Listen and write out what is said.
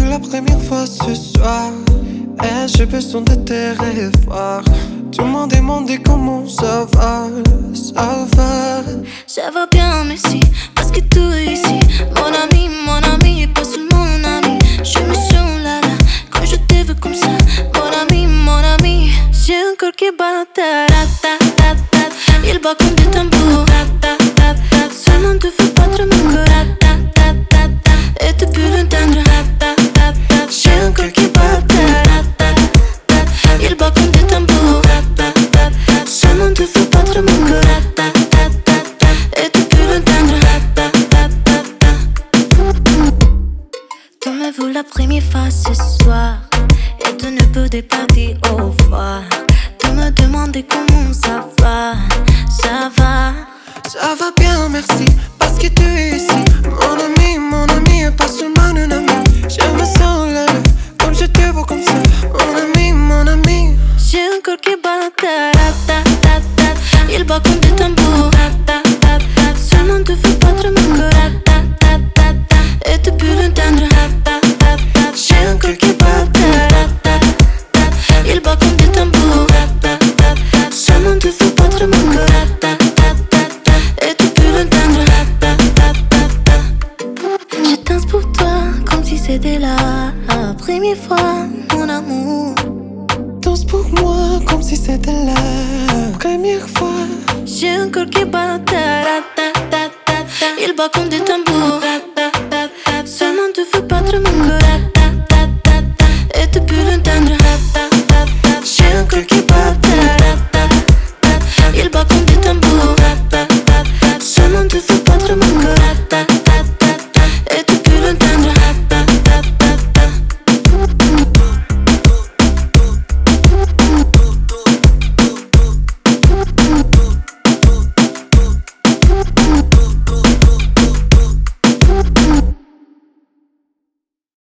la première fois ce soir. J'ai besoin de te revoir. Tout le monde demande comment ça va. Ça va. Ça va bien, merci. Parce que tout est ici. Mon ami, et pas seulement mon ami. Je me sens là, quand je te veux comme ça. Mon ami. J'ai un corps qui bat, il bat comme des tambours. Seulement ne fais pas trop mon corps. Et tu peux l'entendre. J'ai un corps qui bat, il bat comme des tambours. Seulement ne fais pas trop mon corps. Et tu peux l'entendre. Tournez-vous la première fois ce soir. Et tu ne peux pas dire au revoir. Tu me demandes comment ça va. Ça va. Ça va bien, merci. Parce que tu es ici. Mon ami, et pas seulement un ami. Je me sens là, comme je te vois comme ça. Mon ami. J'ai un corps qui bat, il bat comme des tambours. Seulement ne fais pas trop mon corps. Et tu peux l'entendre. J'ai un corps qui bat, il bat comme des tambours. Seulement ne fais pas trop mon corps. Et tu peux l'entendre. Je danse pour toi comme si c'était la première fois, mon amour. Danse pour moi comme si c'était la première fois. J'ai un corps qui bat, il bat comme des tambours. Seulement ne fais pas trop mon corps. Et tu peux l'entendre.